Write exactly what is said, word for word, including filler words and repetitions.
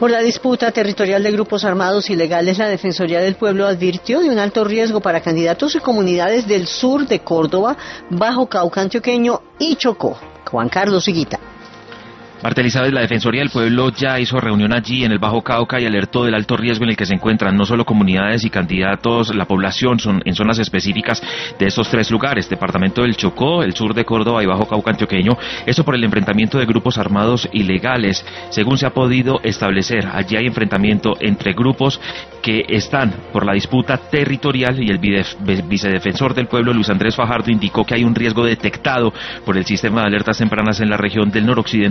Por la disputa territorial de grupos armados ilegales, la Defensoría del Pueblo advirtió de un alto riesgo para candidatos y comunidades del sur de Córdoba, Bajo Cauca Antioqueño y Chocó. Juan Carlos Higuita. Marta Elizabeth, la Defensoría del Pueblo ya hizo reunión allí en el Bajo Cauca y alertó del alto riesgo en el que se encuentran no solo comunidades y candidatos, la población son en zonas específicas de estos tres lugares, departamento del Chocó, el sur de Córdoba y Bajo Cauca Antioqueño, eso por el enfrentamiento de grupos armados ilegales. Según se ha podido establecer, allí hay enfrentamiento entre grupos que están por la disputa territorial y el vicedefensor del pueblo, Luis Andrés Fajardo, indicó que hay un riesgo detectado por el sistema de alertas tempranas en la región del noroccidente